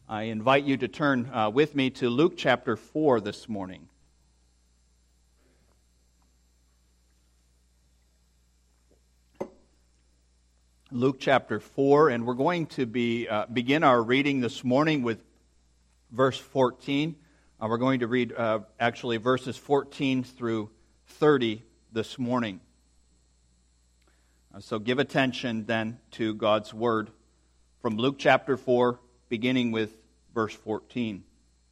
I invite you to turn with me to Luke chapter 4 this morning. Luke chapter 4, and we're going to begin our reading this morning with verse 14. We're going to read actually verses 14 through 30 this morning. So give attention then to God's word from Luke chapter 4, beginning with verse 14.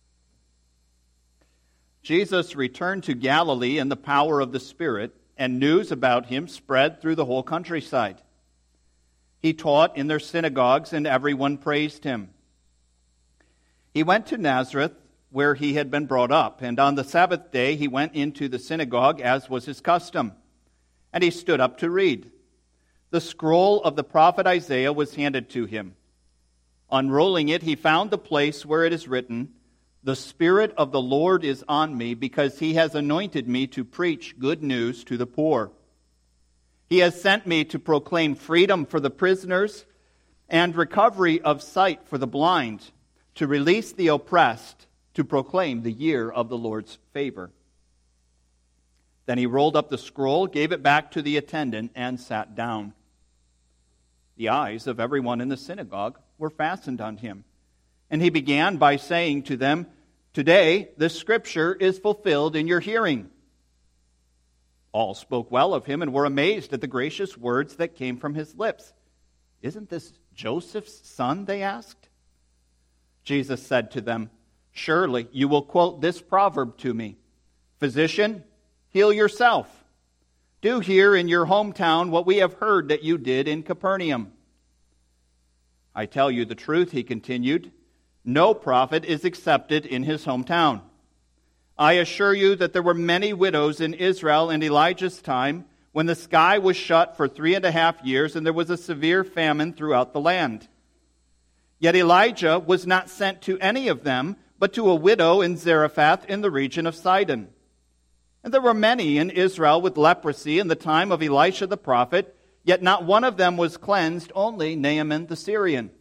Jesus returned to Galilee in the power of the Spirit, and news about him spread through the whole countryside. He taught in their synagogues, and everyone praised him. He went to Nazareth, where he had been brought up, and on the Sabbath day he went into the synagogue, as was his custom, and he stood up to read. The scroll of the prophet Isaiah was handed to him. Unrolling it, he found the place where it is written, "The Spirit of the Lord is on me, because he has anointed me to preach good news to the poor. He has sent me to proclaim freedom for the prisoners and recovery of sight for the blind, to release the oppressed, to proclaim the year of the Lord's favor." Then he rolled up the scroll, gave it back to the attendant, and sat down. The eyes of everyone in the synagogue were fastened on him. And he began by saying to them, "Today this scripture is fulfilled in your hearing." All spoke well of him and were amazed at the gracious words that came from his lips. "Isn't this Joseph's son?" they asked. Jesus said to them, "Surely you will quote this proverb to me, 'Physician, heal yourself. Do here in your hometown what we have heard that you did in Capernaum.' I tell you the truth," he continued, "no prophet is accepted in his hometown. I assure you that there were many widows in Israel in Elijah's time, when the sky was shut for 3.5 years and there was a severe famine throughout the land. Yet Elijah was not sent to any of them, but to a widow in Zarephath in the region of Sidon. And there were many in Israel with leprosy in the time of Elisha the prophet, yet not one of them was cleansed, only Naaman the Syrian."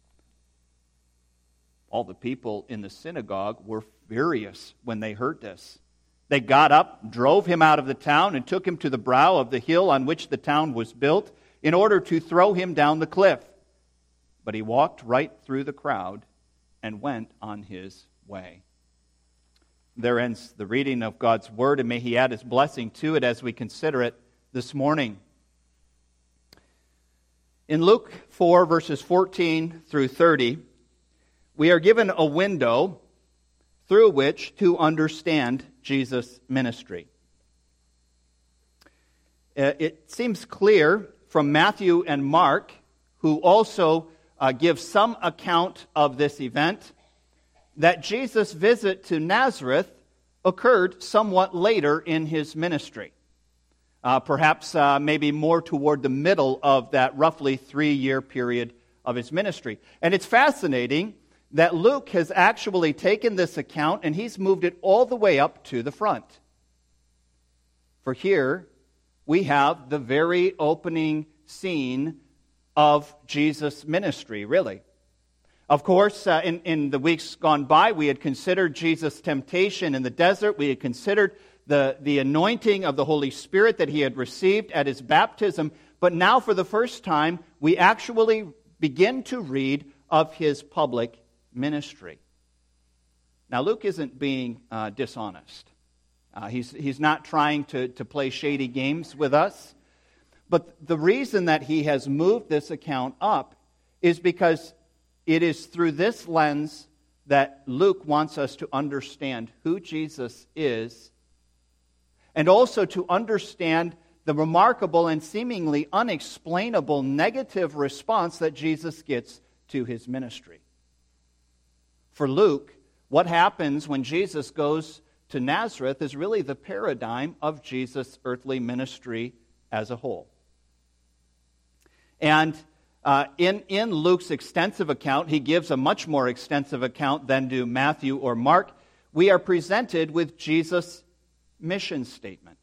All the people in the synagogue were furious when they heard this. They got up, drove him out of the town, and took him to the brow of the hill on which the town was built, in order to throw him down the cliff. But he walked right through the crowd and went on his way. There ends the reading of God's word, and may he add his blessing to it as we consider it this morning. In Luke 4, verses 14 through 30, we are given a window through which to understand Jesus' ministry. It seems clear from Matthew and Mark, who also give some account of this event, that Jesus' visit to Nazareth occurred somewhat later in his ministry. Perhaps maybe more toward the middle of that roughly 3-year period of his ministry. And it's fascinating that Luke has actually taken this account and he's moved it all the way up to the front. For here we have the very opening scene of Jesus' ministry, really. Of course, in the weeks gone by, we had considered Jesus' temptation in the desert. We had considered the anointing of the Holy Spirit that he had received at his baptism. But now, for the first time, we actually begin to read of his public ministry. Now, Luke isn't being dishonest. He's not trying to play shady games with us. But the reason that he has moved this account up is because it is through this lens that Luke wants us to understand who Jesus is, and also to understand the remarkable and seemingly unexplainable negative response that Jesus gets to his ministry. For Luke, what happens when Jesus goes to Nazareth is really the paradigm of Jesus' earthly ministry as a whole. And in Luke's extensive account, he gives a much more extensive account than do Matthew or Mark. We are presented with Jesus' mission statement.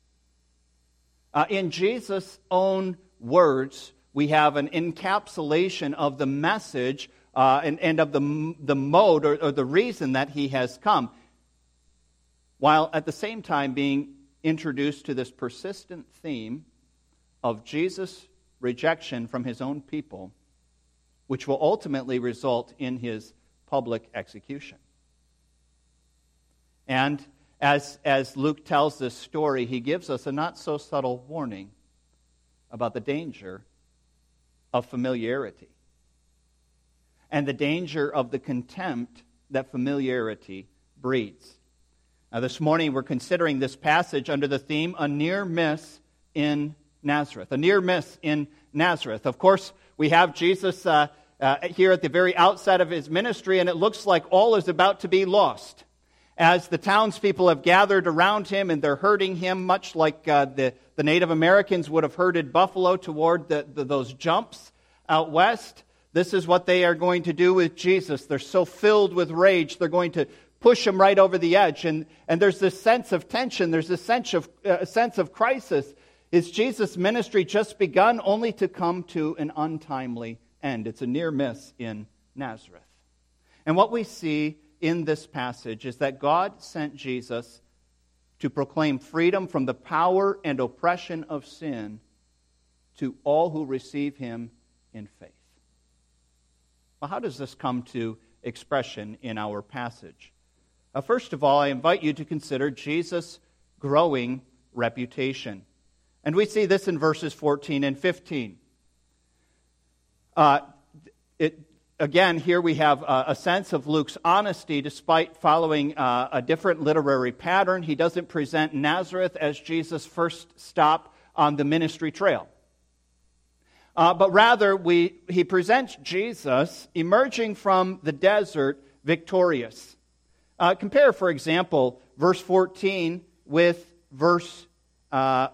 In Jesus' own words, we have an encapsulation of the message and of the mode or the reason that he has come, while at the same time being introduced to this persistent theme of Jesus' rejection from his own people, which will ultimately result in his public execution. And as Luke tells this story, he gives us a not-so-subtle warning about the danger of familiarity and the danger of the contempt that familiarity breeds. Now, this morning we're considering this passage under the theme, a near miss in Nazareth. A near miss in Nazareth. Of course, we have Jesus here at the very outset of his ministry, and it looks like all is about to be lost. As the townspeople have gathered around him and they're herding him, much like the Native Americans would have herded buffalo toward those jumps out west, this is what they are going to do with Jesus. They're so filled with rage, they're going to push him right over the edge. And there's this sense of tension, there's this sense of crisis. Is Jesus' ministry just begun only to come to an untimely end? It's a near miss in Nazareth. And what we see in this passage is that God sent Jesus to proclaim freedom from the power and oppression of sin to all who receive him in faith. Well, how does this come to expression in our passage? First of all, I invite you to consider Jesus' growing reputation. And we see this in verses 14 and 15. Again, here we have a sense of Luke's honesty despite following a different literary pattern. He doesn't present Nazareth as Jesus' first stop on the ministry trail. But rather, he presents Jesus emerging from the desert victorious. Compare, for example, verse 14 with verse 1.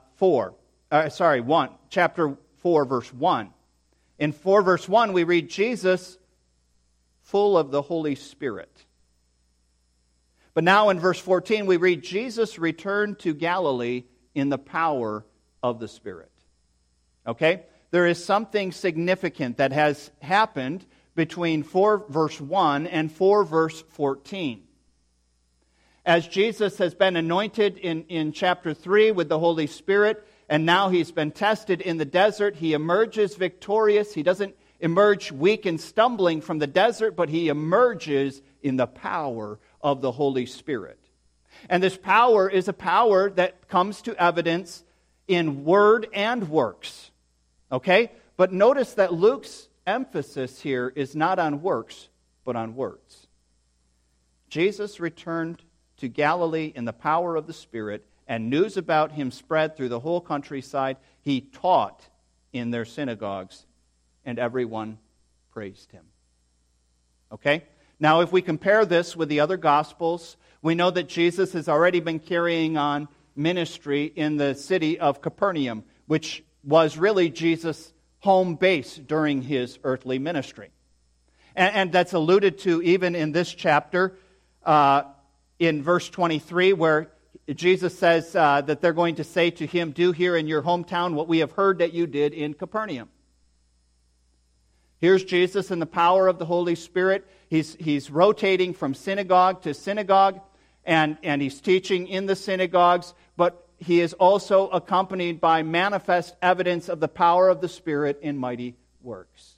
Chapter 4, verse 1. In 4, verse 1, we read Jesus full of the Holy Spirit. But now in verse 14, we read Jesus returned to Galilee in the power of the Spirit. Okay? There is something significant that has happened between 4 verse 1 and 4 verse 14. As Jesus has been anointed in chapter 3 with the Holy Spirit, and now he's been tested in the desert, he emerges victorious. He doesn't emerge weak and stumbling from the desert, but he emerges in the power of the Holy Spirit. And this power is a power that comes to evidence in word and works. Okay? But notice that Luke's emphasis here is not on works, but on words. Jesus returned to Galilee in the power of the Spirit, and news about him spread through the whole countryside. He taught in their synagogues, and everyone praised him. Okay? Now, if we compare this with the other Gospels, we know that Jesus has already been carrying on ministry in the city of Capernaum, which was really Jesus' home base during his earthly ministry. And that's alluded to even in this chapter, in verse 23, where Jesus says that they're going to say to him, "Do here in your hometown what we have heard that you did in Capernaum." Here's Jesus in the power of the Holy Spirit. He's rotating from synagogue to synagogue, and he's teaching in the synagogues, but he is also accompanied by manifest evidence of the power of the Spirit in mighty works.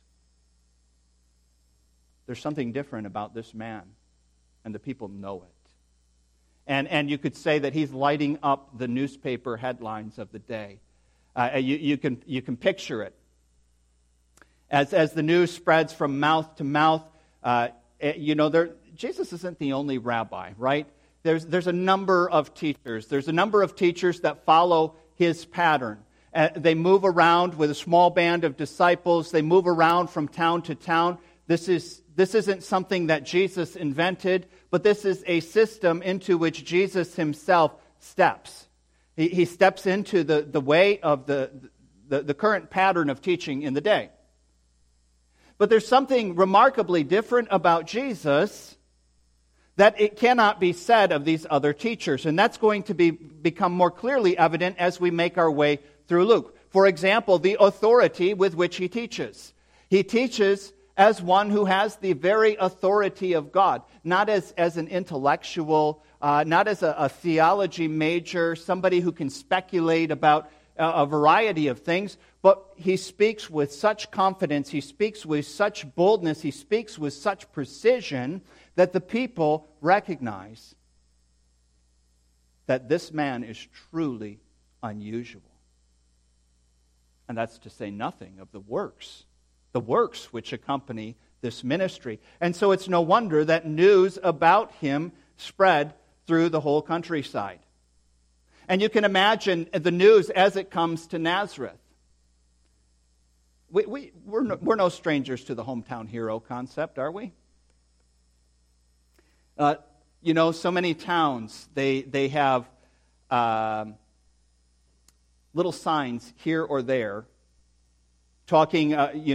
There's something different about this man, and the people know it. And you could say that he's lighting up the newspaper headlines of the day. You can picture it. As the news spreads from mouth to mouth, Jesus isn't the only rabbi, right? There's a number of teachers. There's a number of teachers that follow his pattern. They move around with a small band of disciples. They move around from town to town. This isn't something that Jesus invented, but this is a system into which Jesus himself steps. He steps into the way of the current pattern of teaching in the day. But there's something remarkably different about Jesus that it cannot be said of these other teachers. And that's going to become more clearly evident as we make our way through Luke. For example, the authority with which he teaches. He teaches as one who has the very authority of God, not as an intellectual, not as a theology major, somebody who can speculate about a variety of things, but he speaks with such confidence, he speaks with such boldness, he speaks with such precision that the people recognize that this man is truly unusual. And that's to say nothing of the works which accompany this ministry. And so it's no wonder that news about him spread through the whole countryside. And you can imagine the news as it comes to Nazareth. We're no strangers to the hometown hero concept, are we? So many towns, they have little signs here or there talking,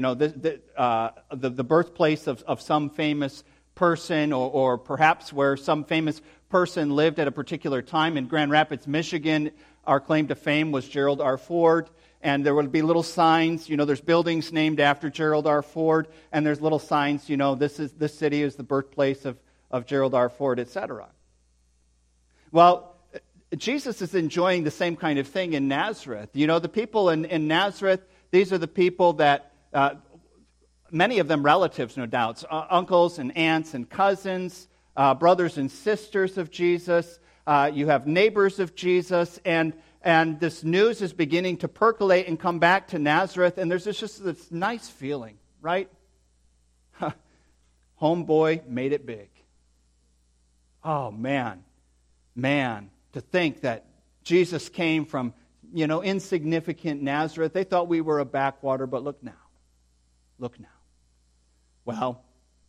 the birthplace of some famous person, or perhaps where some famous person lived at a particular time. In Grand Rapids, Michigan, our claim to fame was Gerald R. Ford. And there would be little signs, there's buildings named after Gerald R. Ford, and there's little signs, this city is the birthplace of Gerald R. Ford, etc. Well, Jesus is enjoying the same kind of thing in Nazareth. The people in Nazareth, these are the people that, many of them relatives, no doubt, uncles and aunts and cousins, brothers and sisters of Jesus. You have neighbors of Jesus, and this news is beginning to percolate and come back to Nazareth, and there's just this nice feeling, right? Homeboy made it big. Oh, man, to think that Jesus came from, insignificant Nazareth. They thought we were a backwater, but look now. Well,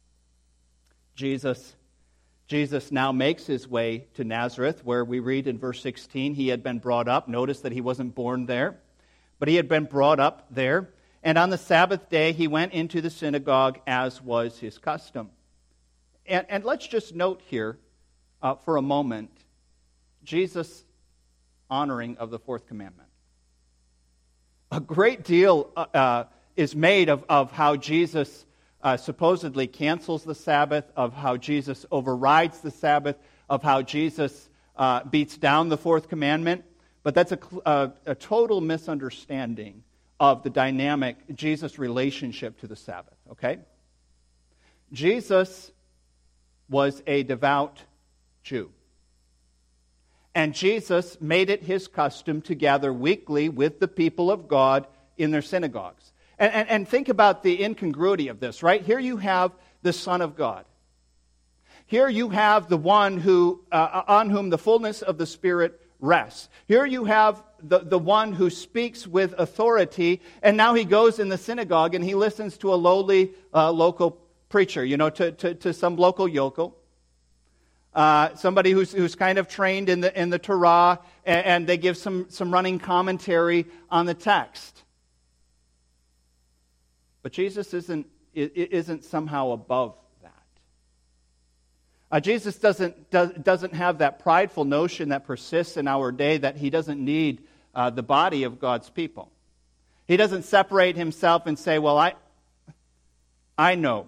Jesus now makes his way to Nazareth, where we read in verse 16, he had been brought up. Notice that he wasn't born there, but he had been brought up there. And on the Sabbath day, he went into the synagogue as was his custom. And let's just note here for a moment, Jesus' honoring of the fourth commandment. A great deal is made of how Jesus supposedly cancels the Sabbath, of how Jesus overrides the Sabbath, of how Jesus beats down the fourth commandment. But that's a total misunderstanding of the dynamic Jesus' relationship to the Sabbath, okay? Jesus was a devout Jew. And Jesus made it his custom to gather weekly with the people of God in their synagogues. And think about the incongruity of this, right? Here you have the Son of God. Here you have the one who on whom the fullness of the Spirit rests. Here you have the one who speaks with authority, and now he goes in the synagogue and he listens to a lowly local preacher, to some local yokel. Somebody who's kind of trained in the Torah, and they give some running commentary on the text. But Jesus isn't somehow above that. Jesus doesn't have that prideful notion that persists in our day that he doesn't need the body of God's people. He doesn't separate himself and say, "Well, I know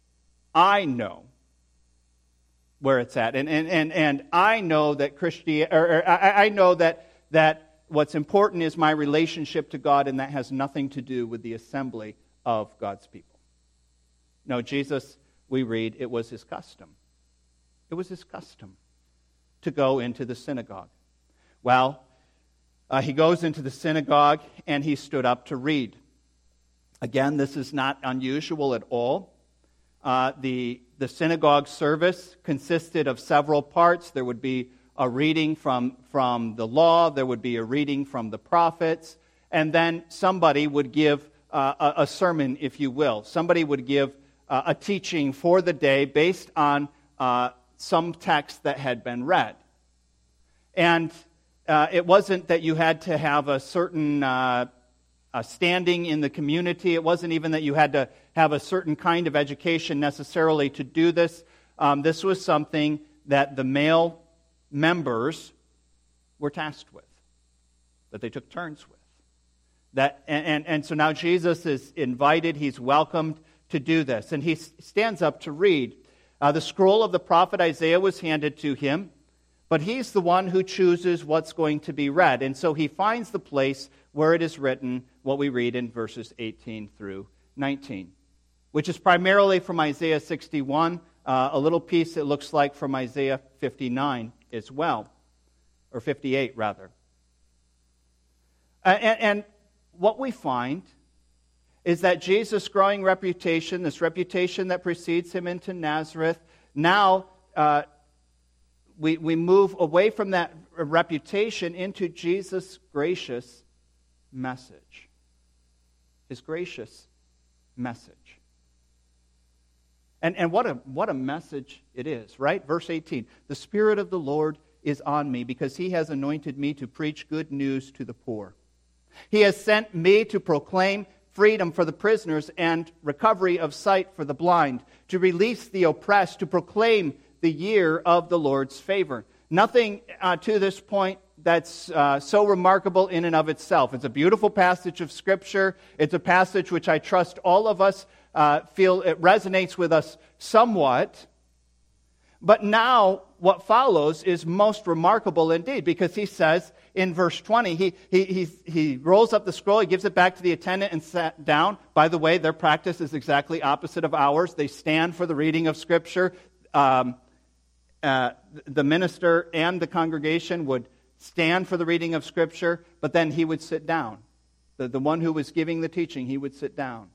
where it's at, and I know that I know that what's important is my relationship to God, and that has nothing to do with the assembly of God's people." No, Jesus, we read, it was his custom. It was his custom to go into the synagogue. Well, he goes into the synagogue and he stood up to read. Again, this is not unusual at all. The synagogue service consisted of several parts. There would be a reading from the law. There would be a reading from the prophets. And then somebody would give a sermon, if you will. Somebody would give a teaching for the day based on some text that had been read. And it wasn't that you had to have a certain standing in the community. It wasn't even that you had to have a certain kind of education necessarily to do this. This was something that the male members were tasked with, that they took turns with. And so now Jesus is invited, he's welcomed to do this. And he stands up to read. The scroll of the prophet Isaiah was handed to him, but he's the one who chooses what's going to be read. And so he finds the place where it is written, what we read in verses 18 through 19, which is primarily from Isaiah 61, a little piece it looks like from Isaiah 59 as well, or 58 rather. And what we find is that Jesus' growing reputation, this reputation that precedes him into Nazareth, now we move away from that reputation into Jesus' gracious message. His gracious message. And what a message it is, right? Verse 18, the Spirit of the Lord is on me because he has anointed me to preach good news to the poor. He has sent me to proclaim freedom for the prisoners and recovery of sight for the blind, to release the oppressed, to proclaim the year of the Lord's favor. Nothing to this point that's so remarkable in and of itself. It's a beautiful passage of Scripture. It's a passage which I trust all of us feel it resonates with us somewhat. But now what follows is most remarkable indeed, because he says in verse 20, he rolls up the scroll, he gives it back to the attendant and sat down. By the way, their practice is exactly opposite of ours. They stand for the reading of Scripture. The minister and the congregation would stand for the reading of Scripture, but then he would sit down. The one who was giving the teaching, he would sit down.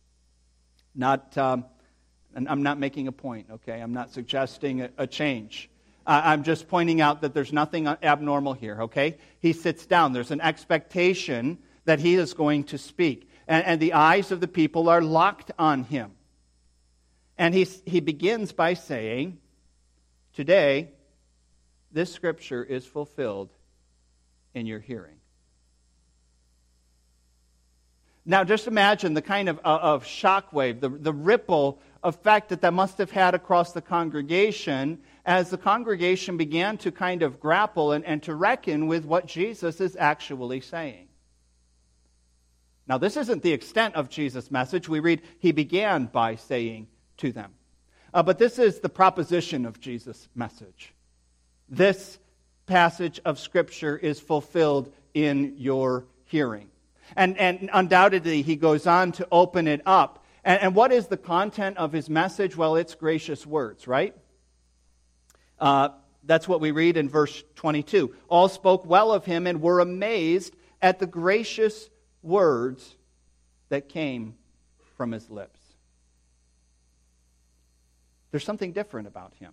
And I'm not making a point, okay? I'm not suggesting a change. I'm just pointing out that there's nothing abnormal here, okay? He sits down. There's an expectation that he is going to speak. And the eyes of the people are locked on him. And he begins by saying, today, this Scripture is fulfilled in your hearing. Now, just imagine the kind of shockwave, the ripple effect that must have had across the congregation as the congregation began to kind of grapple and to reckon with what Jesus is actually saying. Now, this isn't the extent of Jesus' message. We read, he began by saying to them. But this is the proposition of Jesus' message. This passage of Scripture is fulfilled in your hearing. And undoubtedly, he goes on to open it up. And what is the content of his message? Well, it's gracious words, right? That's what we read in verse 22. All spoke well of him and were amazed at the gracious words that came from his lips. There's something different about him.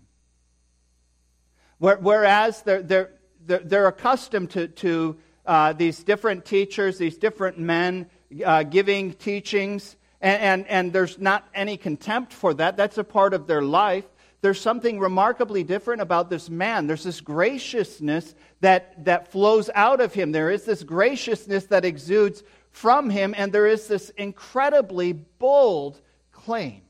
Whereas they're accustomed to these different teachers, these different men giving teachings, and there's not any contempt for that. That's a part of their life. There's something remarkably different about this man. There's this graciousness that flows out of him. There is this graciousness that exudes from him, and there is this incredibly bold claim.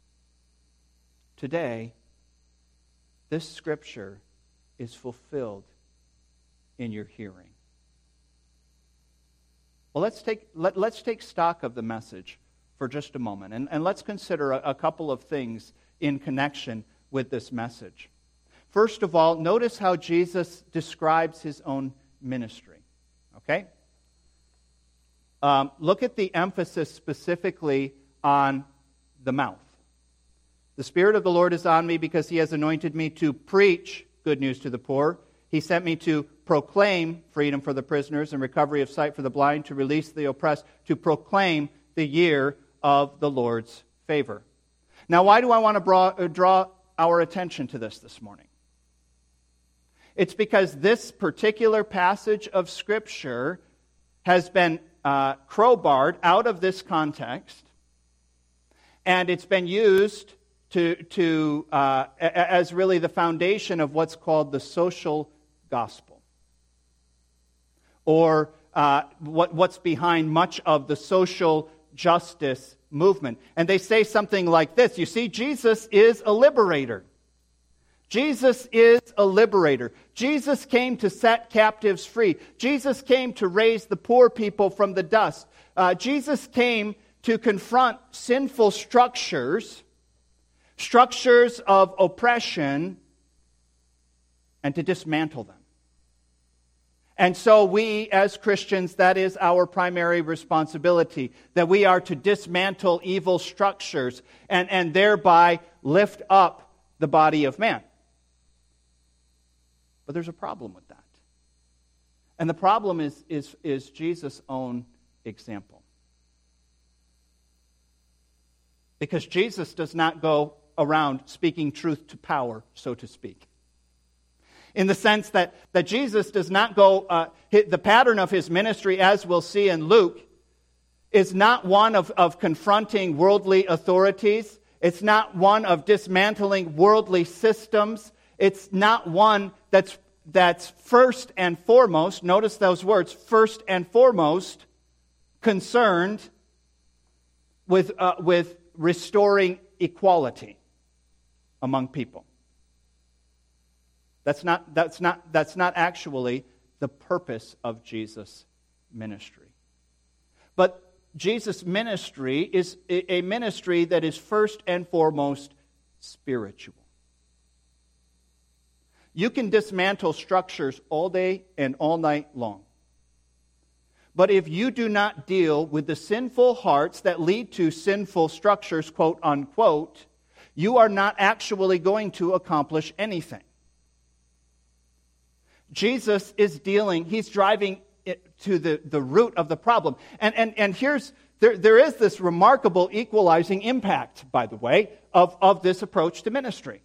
Today, this Scripture is fulfilled in your hearing. Well, let's take stock of the message for just a moment, and let's consider a couple of things in connection with this message. First of all, notice how Jesus describes his own ministry. Okay? Look at the emphasis specifically on the mouth. The Spirit of the Lord is on me because he has anointed me to preach good news to the poor. He sent me to proclaim freedom for the prisoners and recovery of sight for the blind, to release the oppressed, to proclaim the year of the Lord's favor. Now, why do I want to draw our attention to this morning? It's because this particular passage of Scripture has been crowbarred out of this context, and it's been used as really the foundation of what's called the social gospel, or what's behind much of the social justice movement. And they say something like this: you see, Jesus is a liberator. Jesus is a liberator. Jesus came to set captives free. Jesus came to raise the poor people from the dust. Jesus came to confront sinful structures of oppression, and to dismantle them. And so we, as Christians, that is our primary responsibility, that we are to dismantle evil structures and thereby lift up the body of man. But there's a problem with that. And the problem is Jesus' own example. Because Jesus does not go around speaking truth to power, so to speak. In the sense that Jesus does not go, the pattern of his ministry, as we'll see in Luke, is not one of confronting worldly authorities. It's not one of dismantling worldly systems. It's not one that's first and foremost, notice those words, first and foremost, concerned with restoring equality among people. That's not actually the purpose of Jesus' ministry. But Jesus' ministry is a ministry that is first and foremost spiritual. You can dismantle structures all day and all night long. But if you do not deal with the sinful hearts that lead to sinful structures, quote unquote, you are not actually going to accomplish anything. Jesus is he's driving it to the root of the problem. And there is this remarkable equalizing impact, by the way, of this approach to ministry.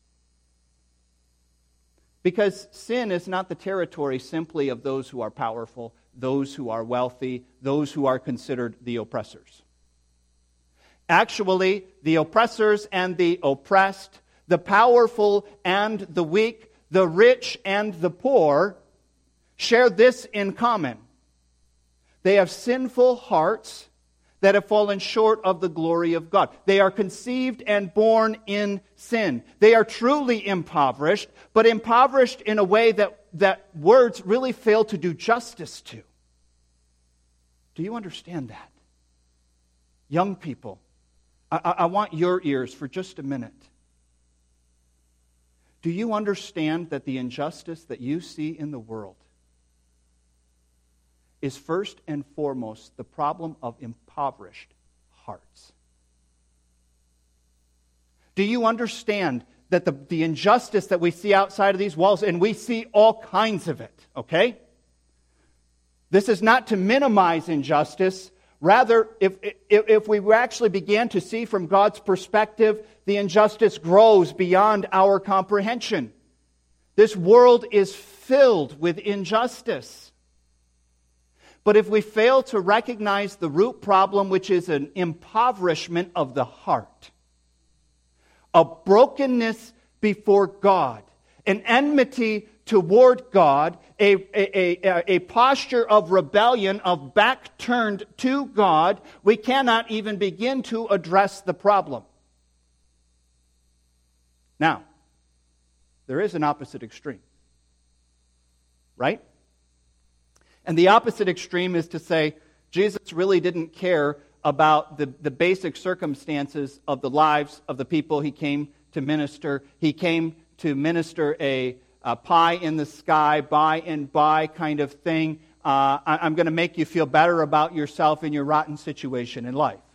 Because sin is not the territory simply of those who are powerful, those who are wealthy, those who are considered the oppressors. Actually, the oppressors and the oppressed, the powerful and the weak, the rich and the poor share this in common. They have sinful hearts that have fallen short of the glory of God. They are conceived and born in sin. They are truly impoverished, but impoverished in a way that words really fail to do justice to. Do you understand that? Young people, I want your ears for just a minute. Do you understand that the injustice that you see in the world is first and foremost the problem of impoverished hearts? Do you understand that the injustice that we see outside of these walls, and we see all kinds of it, okay? This is not to minimize injustice. Rather, if we actually began to see from God's perspective, the injustice grows beyond our comprehension. This world is filled with injustice. But if we fail to recognize the root problem, which is an impoverishment of the heart, a brokenness before God, an enmity toward God, a posture of rebellion, of back turned to God, we cannot even begin to address the problem. Now, there is an opposite extreme, right? And the opposite extreme is to say, Jesus really didn't care about the basic circumstances of the lives of the people he came to minister. He came to minister a pie in the sky, by and by kind of thing. I'm going to make you feel better about yourself in your rotten situation in life.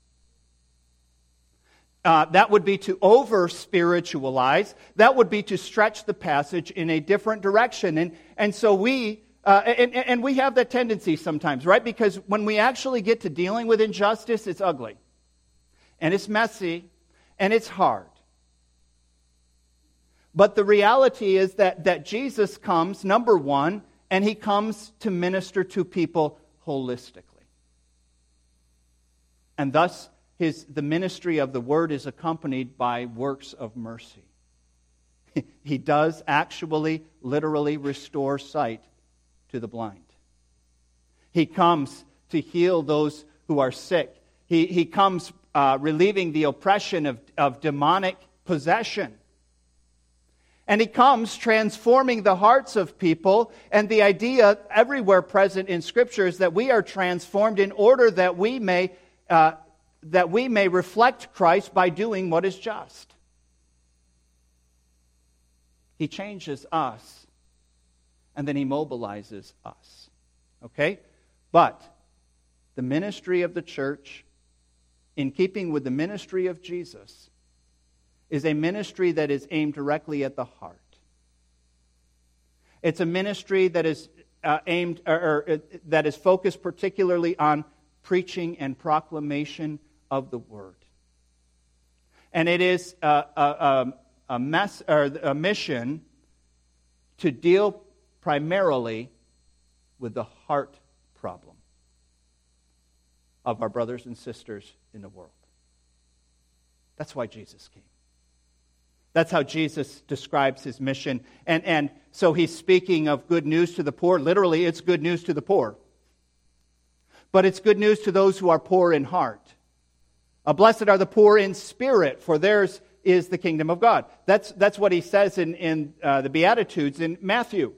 That would be to over-spiritualize. That would be to stretch the passage in a different direction. And so we have that tendency sometimes, right? Because when we actually get to dealing with injustice, it's ugly. And it's messy. And it's hard. But the reality is that Jesus comes, number one, and he comes to minister to people holistically. And thus, the ministry of the word is accompanied by works of mercy. He does actually, literally restore sight to the blind. He comes to heal those who are sick. He comes relieving the oppression of demonic possession. And he comes transforming the hearts of people. And the idea everywhere present in Scripture is that we are transformed in order that we may that we may reflect Christ by doing what is just. He changes us, and then he mobilizes us. Okay? But the ministry of the church, in keeping with the ministry of Jesus, is a ministry that is aimed directly at the heart. It's a ministry that is that is focused particularly on preaching and proclamation of the word. And it is a mission to deal primarily with the heart problem of our brothers and sisters in the world. That's why Jesus came. That's how Jesus describes his mission. And so he's speaking of good news to the poor. Literally, it's good news to the poor. But it's good news to those who are poor in heart. Blessed are the poor in spirit, for theirs is the kingdom of God. That's what he says in the Beatitudes in Matthew.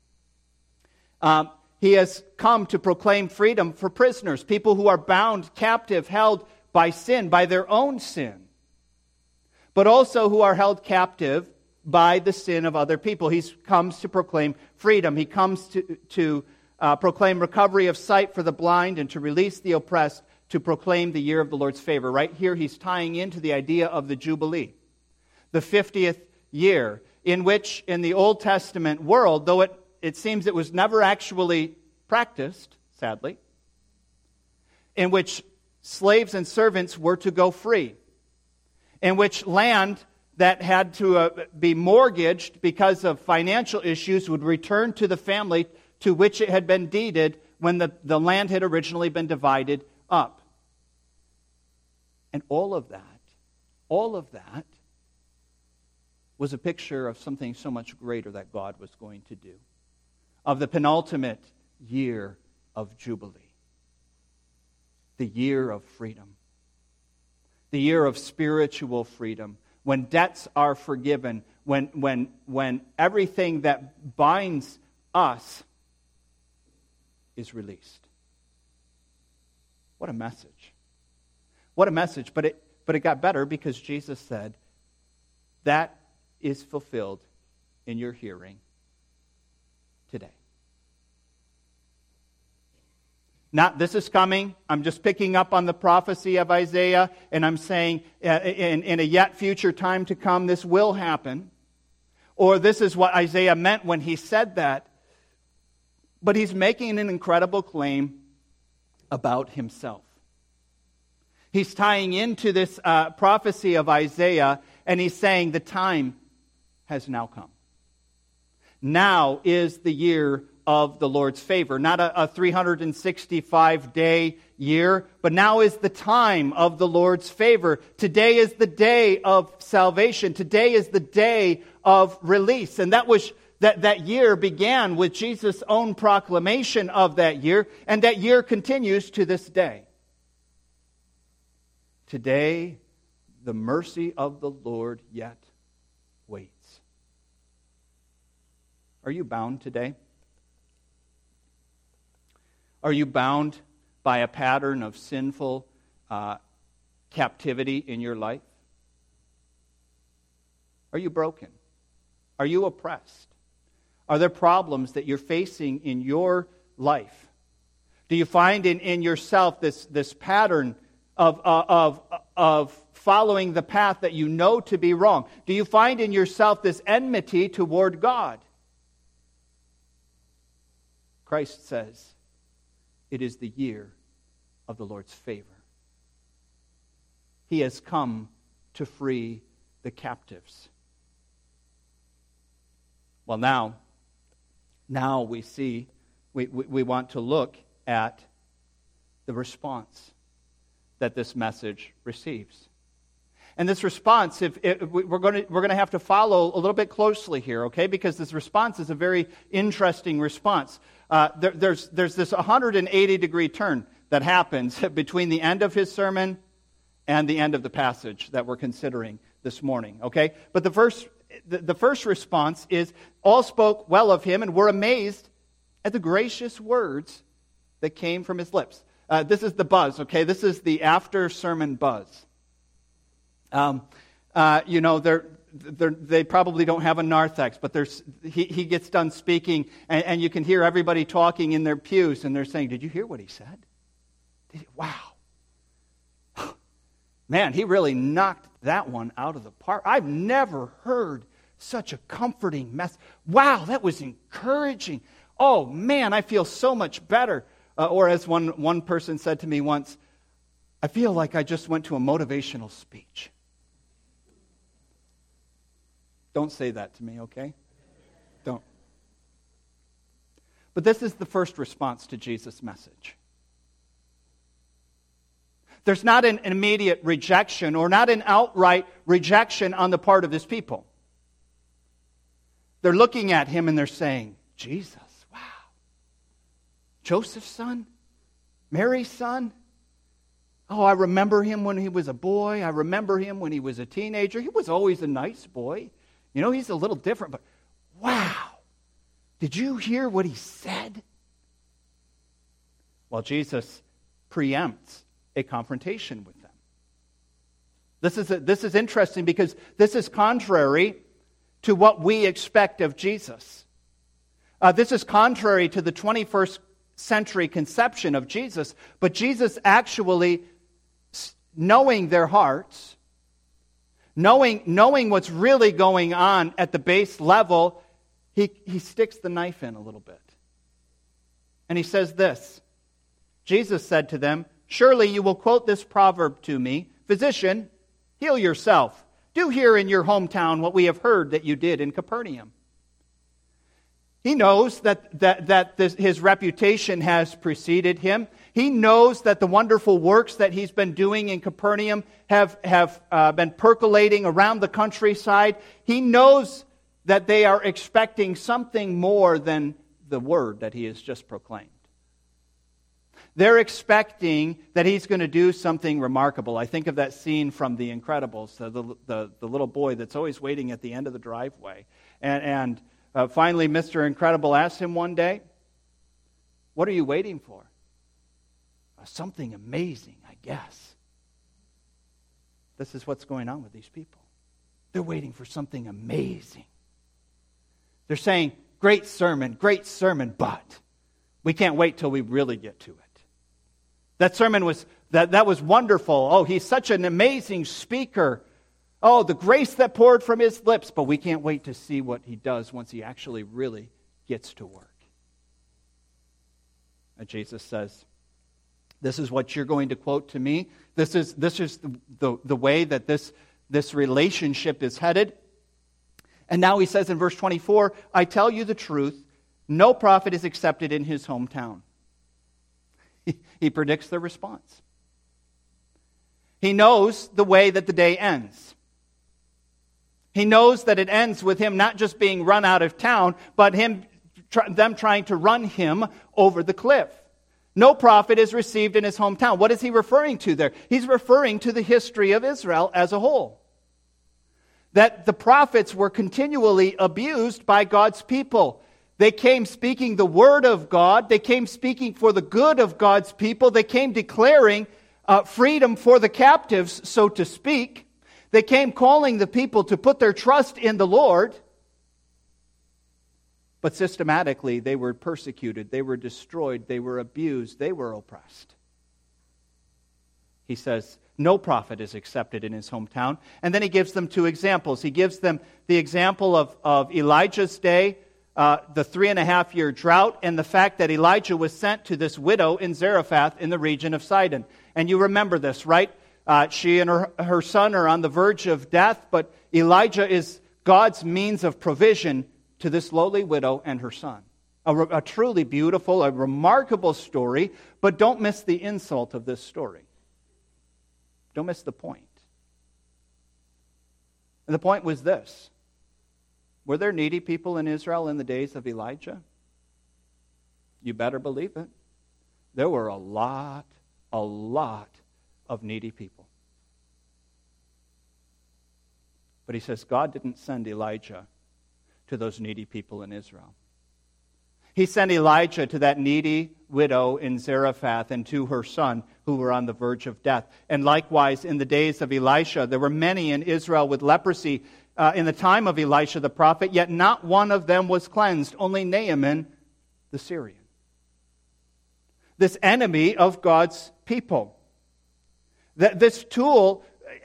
He has come to proclaim freedom for prisoners, people who are bound, captive, held by sin, by their own sin, but also who are held captive by the sin of other people. He comes to proclaim freedom. He comes to proclaim recovery of sight for the blind and to release the oppressed, to proclaim the year of the Lord's favor. Right here, he's tying into the idea of the Jubilee, the 50th year, in which in the Old Testament world, though it seems it was never actually practiced, sadly, in which slaves and servants were to go free, in which land that had to be mortgaged because of financial issues would return to the family to which it had been deeded when the land had originally been divided up. And all of that was a picture of something so much greater that God was going to do, of the penultimate year of Jubilee, the year of freedom, the year of spiritual freedom, when debts are forgiven, when everything that binds us is released. What a message. What a message. But it got better, because Jesus said, that is fulfilled in your hearing today. Not this is coming. I'm just picking up on the prophecy of Isaiah, and I'm saying in a yet future time to come, this will happen. Or this is what Isaiah meant when he said that. But he's making an incredible claim about himself. He's tying into this prophecy of Isaiah, and he's saying the time has now come. Now is the year of the Lord's favor. Not a 365-day year, but now is the time of the Lord's favor. Today is the day of salvation. Today is the day of release. And that year began with Jesus' own proclamation of that year, and that year continues to this day. Today, the mercy of the Lord yet waits. Are you bound today? Are you bound by a pattern of sinful captivity in your life? Are you broken? Are you oppressed? Are there problems that you're facing in your life? Do you find in yourself this pattern of following the path that you know to be wrong? Do you find in yourself this enmity toward God? Christ says, it is the year of the Lord's favor. He has come to free the captives. Well, now we see, we want to look at the response that this message receives. And this response, we're going to have to follow a little bit closely here, okay? Because this response is a very interesting response. There's this 180-degree turn that happens between the end of his sermon and the end of the passage that we're considering this morning, okay? But the first response is, all spoke well of him and were amazed at the gracious words that came from his lips. This is the buzz, okay? This is the after-sermon buzz. They probably don't have a narthex, but he gets done speaking, and you can hear everybody talking in their pews, and they're saying, did you hear what he said? Wow. Man, he really knocked that one out of the park. I've never heard such a comforting message. Wow, that was encouraging. Oh, man, I feel so much better. Or as one person said to me once, I feel like I just went to a motivational speech. Don't say that to me, okay? Don't. But this is the first response to Jesus' message. There's not an immediate rejection or not an outright rejection on the part of his people. They're looking at him and they're saying, Jesus, wow. Joseph's son? Mary's son? Oh, I remember him when he was a boy. I remember him when he was a teenager. He was always a nice boy. You know, he's a little different, but wow. Did you hear what he said? Well, Jesus preempts a confrontation with them. This is interesting because this is contrary to what we expect of Jesus. This is contrary to the 21st century conception of Jesus, but Jesus actually, knowing their hearts, knowing what's really going on at the base level, he sticks the knife in a little bit. And he says this, Jesus said to them, surely you will quote this proverb to me, physician, heal yourself. Do here in your hometown what we have heard that you did in Capernaum. He knows that his reputation has preceded him. He knows that the wonderful works that he's been doing in Capernaum have been percolating around the countryside. He knows that they are expecting something more than the word that he has just proclaimed. They're expecting that he's going to do something remarkable. I think of that scene from The Incredibles, the little boy that's always waiting at the end of the driveway. And finally, Mr. Incredible asks him one day, what are you waiting for? Something amazing, I guess. This is what's going on with these people. They're waiting for something amazing. They're saying, great sermon, but we can't wait till we really get to it. That sermon was that was wonderful. Oh, he's such an amazing speaker. Oh, the grace that poured from his lips. But we can't wait to see what he does once he actually really gets to work. And Jesus says, this is what you're going to quote to me. This is the way that this relationship is headed. And now he says in verse 24, I tell you the truth, no prophet is accepted in his hometown. He predicts their response. He knows the way that the day ends. He knows that it ends with him not just being run out of town, but them trying to run him over the cliff. No prophet is received in his hometown. What is he referring to there? He's referring to the history of Israel as a whole. That the prophets were continually abused by God's people. They came speaking the word of God. They came speaking for the good of God's people. They came declaring freedom for the captives, so to speak. They came calling the people to put their trust in the Lord. But systematically, they were persecuted. They were destroyed. They were abused. They were oppressed. He says, no prophet is accepted in his hometown. And then he gives them two examples. He gives them the example of Elijah's day, the 3.5-year drought, and the fact that Elijah was sent to this widow in Zarephath in the region of Sidon. And you remember this, right? She and her son are on the verge of death, but Elijah is God's means of provision to this lowly widow and her son. A truly beautiful, a remarkable story, but don't miss the insult of this story. Don't miss the point. And the point was this. Were there needy people in Israel in the days of Elijah? You better believe it. There were a lot of needy people. But he says God didn't send Elijah to those needy people in Israel. He sent Elijah to that needy widow in Zarephath and to her son who were on the verge of death. And likewise, in the days of Elisha, there were many in Israel with leprosy in the time of Elisha the prophet, yet not one of them was cleansed, only Naaman the Syrian. This enemy of God's people. This tool,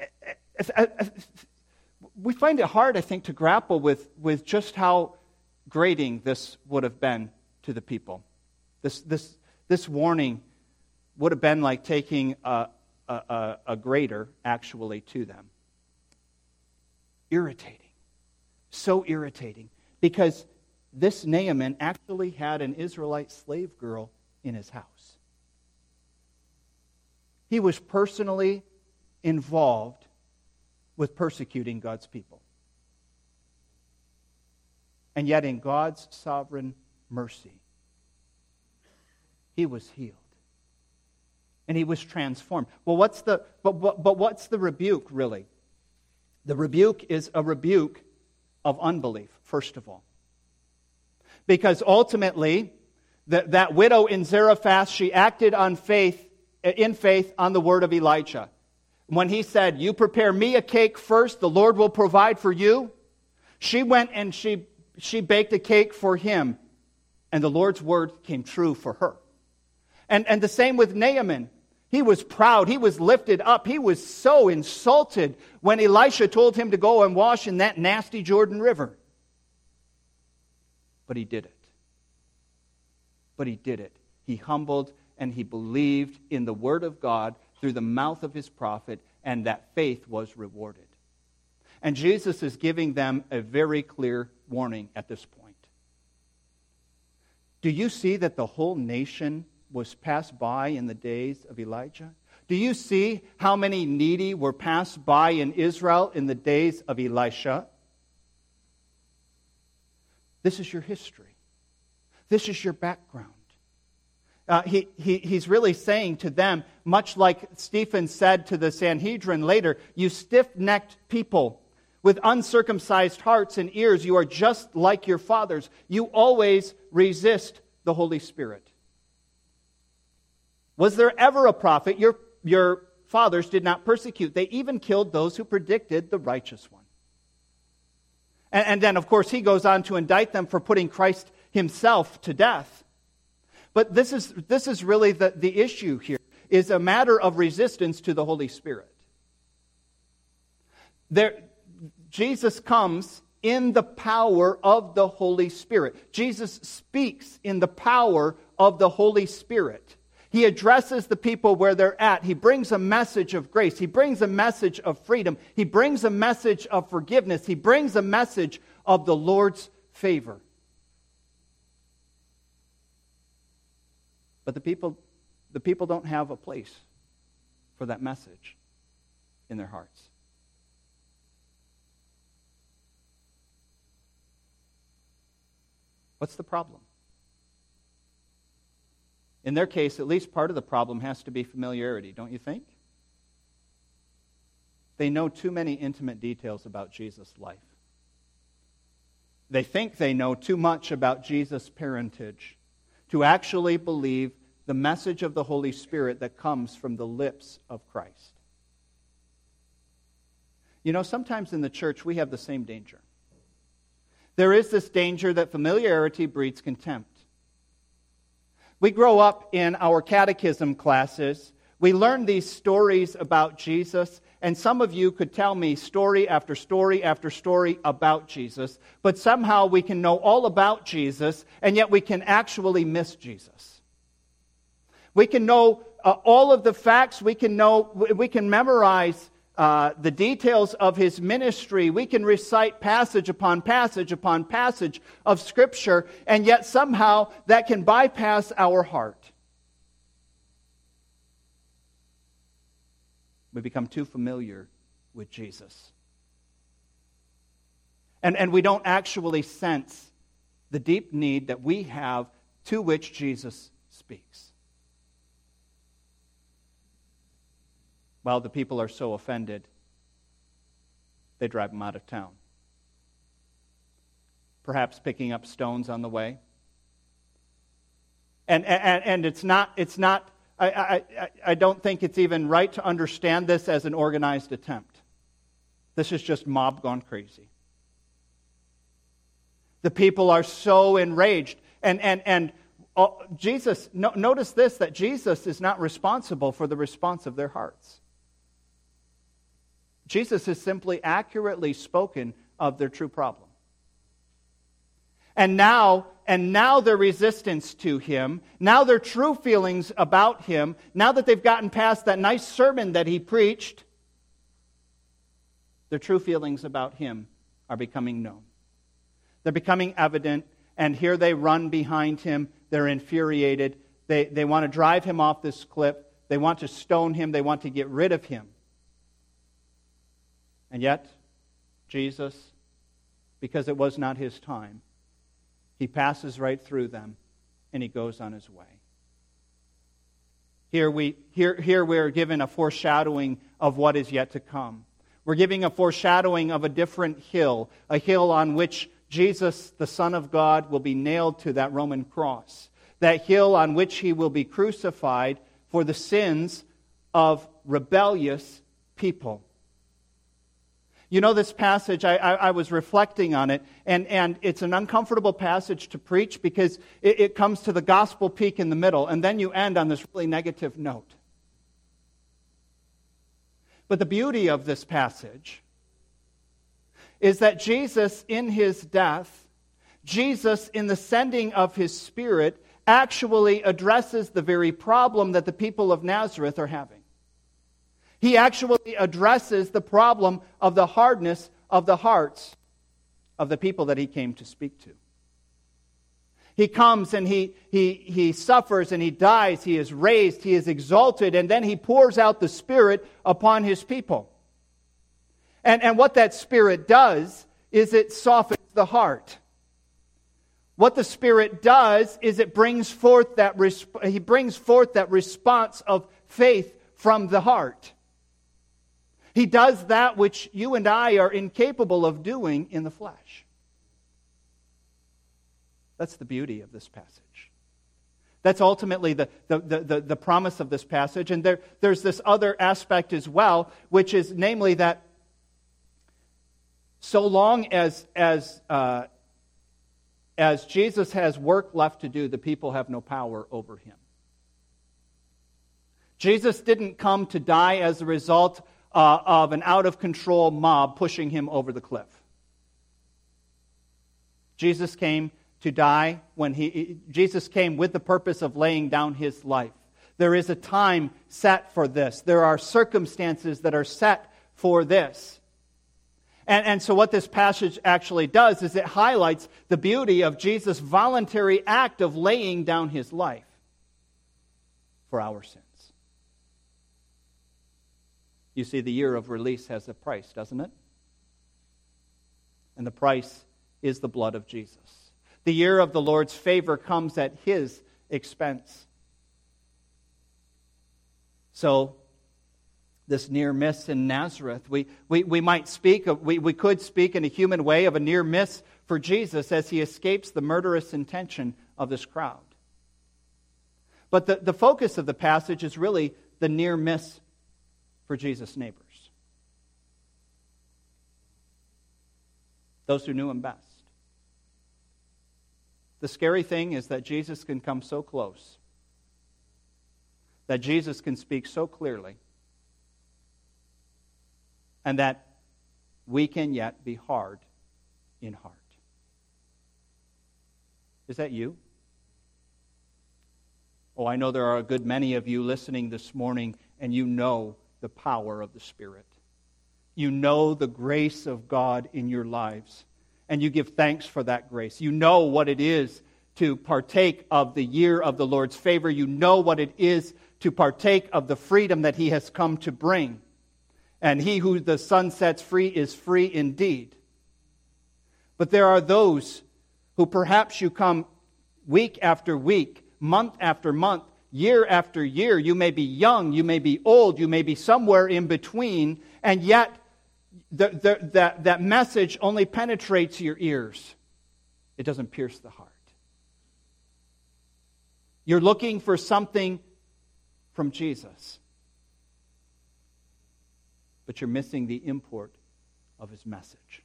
we find it hard, I think, to grapple with just how grating this would have been to the people. This warning would have been like taking a grater actually to them. Irritating. So irritating. Because this Naaman actually had an Israelite slave girl in his house. He was personally involved with persecuting God's people. And yet in God's sovereign mercy, he was healed. And he was transformed. Well, what's the rebuke, really? The rebuke is a rebuke of unbelief, first of all. Because ultimately, that widow in Zarephath, she acted in faith on the word of Elijah. When he said, "You prepare me a cake first, the Lord will provide for you," she went and she baked a cake for him, and the Lord's word came true for her. And the same with Naaman. He was proud. He was lifted up. He was so insulted when Elisha told him to go and wash in that nasty Jordan River. But he did it. He humbled and he believed in the word of God through the mouth of his prophet, and that faith was rewarded. And Jesus is giving them a very clear warning at this point. Do you see that the whole nation was passed by in the days of Elijah? Do you see how many needy were passed by in Israel in the days of Elisha? This is your history. This is your background. He's really saying to them, much like Stephen said to the Sanhedrin later, "You stiff-necked people with uncircumcised hearts and ears, you are just like your fathers. You always resist the Holy Spirit." Was there ever a prophet your fathers did not persecute? They even killed those who predicted the righteous one. And then, of course, he goes on to indict them for putting Christ himself to death. But this is really the issue here, is a matter of resistance to the Holy Spirit. Jesus comes in the power of the Holy Spirit. Jesus speaks in the power of the Holy Spirit. He addresses the people where they're at. He brings a message of grace. He brings a message of freedom. He brings a message of forgiveness. He brings a message of the Lord's favor. But the people don't have a place for that message in their hearts. What's the problem? In their case, at least part of the problem has to be familiarity, don't you think? They know too many intimate details about Jesus' life. They think they know too much about Jesus' parentage to actually believe the message of the Holy Spirit that comes from the lips of Christ. You know, sometimes in the church we have the same danger. There is this danger that familiarity breeds contempt. We grow up in our catechism classes. We learn these stories about Jesus, and some of you could tell me story after story after story about Jesus, but somehow we can know all about Jesus, and yet we can actually miss Jesus. We can know all of the facts. We can memorize the details of his ministry. We can recite passage upon passage upon passage of Scripture, and yet somehow that can bypass our heart. We become too familiar with Jesus. And we don't actually sense the deep need that we have to which Jesus speaks. While the people are so offended, they drive him out of town. Perhaps picking up stones on the way. And it's not. I don't think it's even right to understand this as an organized attempt. This is just mob gone crazy. The people are so enraged. And Jesus, notice this, that Jesus is not responsible for the response of their hearts. Jesus has simply accurately spoken of their true problem. And now their resistance to him, now their true feelings about him, now that they've gotten past that nice sermon that he preached, their true feelings about him are becoming known. They're becoming evident, and here they run behind him. They're infuriated. They want to drive him off this cliff. They want to stone him. They want to get rid of him. And yet, Jesus, because it was not his time, he passes right through them, and he goes on his way. Here we're given a foreshadowing of what is yet to come. We're giving a foreshadowing of a different hill, a hill on which Jesus, the Son of God, will be nailed to that Roman cross. That hill on which he will be crucified for the sins of rebellious people. You know, this passage, I was reflecting on it, and it's an uncomfortable passage to preach because it comes to the gospel peak in the middle, and then you end on this really negative note. But the beauty of this passage is that Jesus, in his death, Jesus, in the sending of his Spirit, actually addresses the very problem that the people of Nazareth are having. He actually addresses the problem of the hardness of the hearts of the people that he came to speak to. He comes and he suffers and he dies, he is raised, he is exalted, and then he pours out the Spirit upon his people. And what that Spirit does is it softens the heart. What the Spirit does is it brings forth that response of faith from the heart. He does that which you and I are incapable of doing in the flesh. That's the beauty of this passage. That's ultimately the promise of this passage. And there's this other aspect as well, which is namely that so long as Jesus has work left to do, the people have no power over him. Jesus didn't come to die as a result of an out-of-control mob pushing him over the cliff. Jesus came to die Jesus came with the purpose of laying down his life. There is a time set for this. There are circumstances that are set for this. And so what this passage actually does is it highlights the beauty of Jesus' voluntary act of laying down his life for our sins. You see, the year of release has a price, doesn't it? And the price is the blood of Jesus. The year of the Lord's favor comes at his expense. So, this near miss in Nazareth, we might speak, we could speak in a human way of a near miss for Jesus as he escapes the murderous intention of this crowd. But the focus of the passage is really the near miss for Jesus' neighbors. Those who knew him best. The scary thing is that Jesus can come so close, that Jesus can speak so clearly, and that we can yet be hard in heart. Is that you? Oh, I know there are a good many of you listening this morning, and you know the power of the Spirit. You know the grace of God in your lives, and you give thanks for that grace. You know what it is to partake of the year of the Lord's favor. You know what it is to partake of the freedom that he has come to bring. And he who the Son sets free is free indeed. But there are those who perhaps you come week after week, month after month, year after year. You may be young, you may be old, you may be somewhere in between, and yet that message only penetrates your ears. It doesn't pierce the heart. You're looking for something from Jesus, but you're missing the import of his message.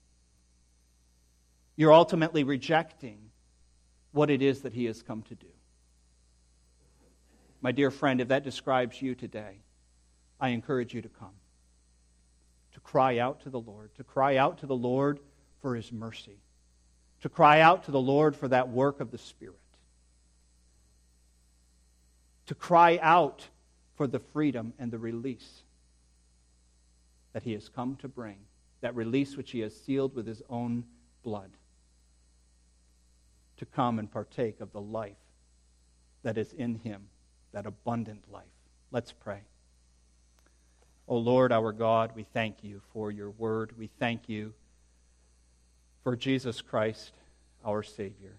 You're ultimately rejecting what it is that he has come to do. My dear friend, if that describes you today, I encourage you to come, to cry out to the Lord, for his mercy, to cry out to the Lord for that work of the Spirit, to cry out for the freedom and the release that he has come to bring, that release which he has sealed with his own blood, to come and partake of the life that is in him, that abundant life. Let's pray. O Lord, our God, we thank you for your word. We thank you for Jesus Christ, our Savior.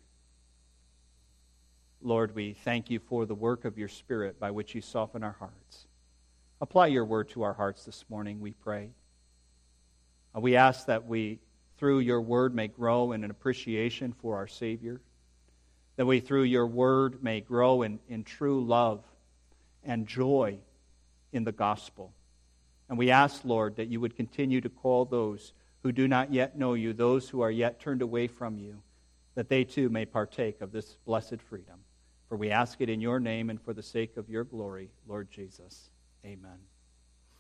Lord, we thank you for the work of your Spirit by which you soften our hearts. Apply your word to our hearts this morning, we pray. We ask that we, through your word, may grow in an appreciation for our Savior, that we, through your word, may grow in true love and joy in the gospel. And we ask, Lord, that you would continue to call those who do not yet know you, those who are yet turned away from you, that they too may partake of this blessed freedom. For we ask it in your name and for the sake of your glory, Lord Jesus. Amen.